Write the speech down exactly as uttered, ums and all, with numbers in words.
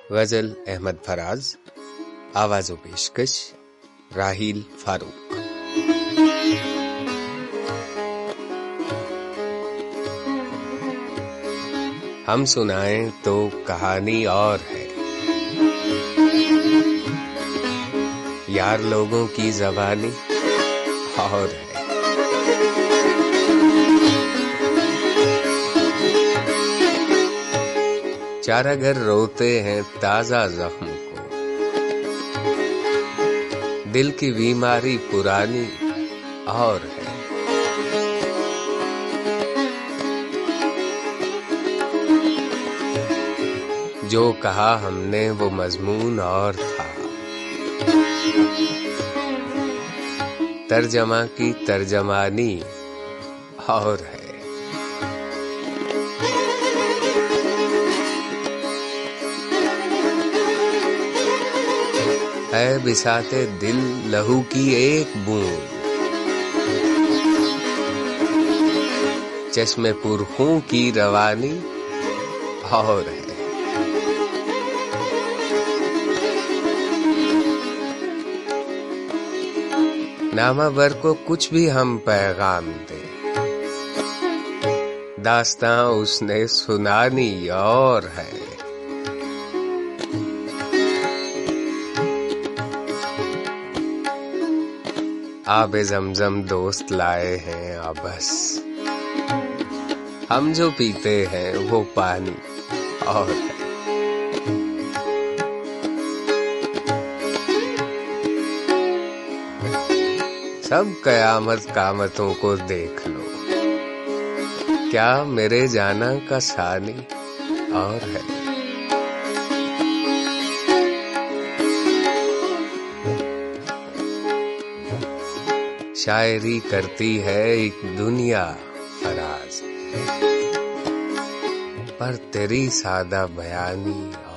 गजल अहमद फराज, आवाज़ो पेशकश राहील फारूक। हम सुनाएं तो कहानी और है, यार लोगों की ज़बानी और है। चारा घर रोते हैं ताजा जख्म को, दिल की बीमारी पुरानी और है। जो कहा हमने वो मजमून और था, तर्जमा की तर्जमानी और है। है बिसाते दिल लहू की एक बूंद, चश्मे पुरखों की रवानी और है। नामावर को कुछ भी हम पैगाम दे, दास्तां उसने सुनानी और है। आबे ज़मज़म दोस्त लाए हैं अब बस, हम जो पीते हैं वो पानी और है। सब कयामत कामतों को देख लो, क्या मेरे जाना का सानी और है। शायरी करती है एक दुनिया फराज, पर तेरी सादा बयानी